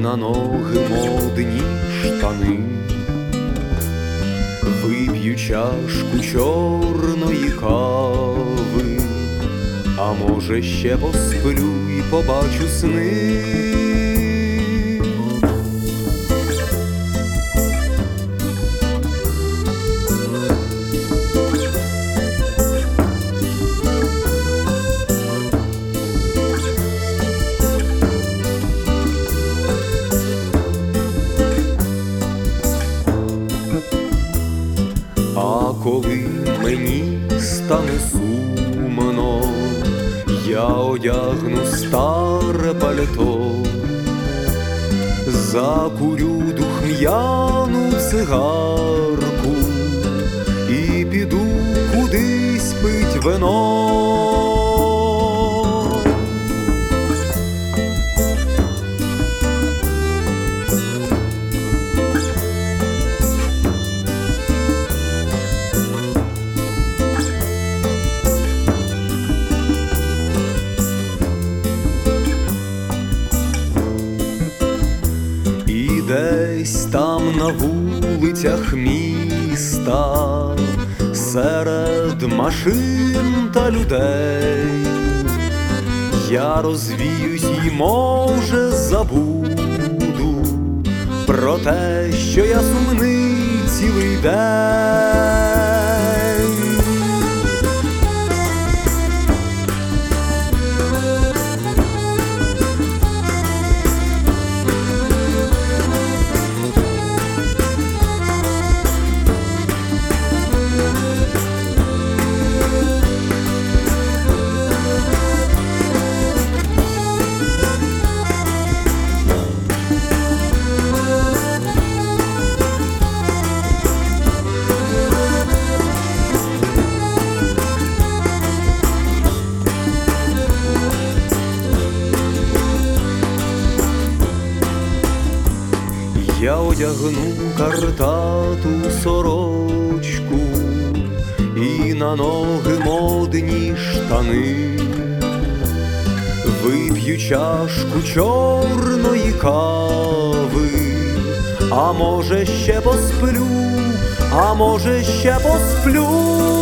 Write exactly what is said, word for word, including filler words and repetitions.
на ноги модні штани, вип'ю чашку чорної кави, а може ще посплю і побачу сни. А коли мені стане сумно, я одягну старе пальто, закурю духм'яну цигарку і піду кудись пить вино. Десь там на вулицях міста, серед машин та людей, я розвіюсь і, може, забуду про те, що я сумний цілий день. Я одягну картату сорочку і на ноги модні штани, вип'ю чашку чорної кави, а може ще посплю, а може ще посплю.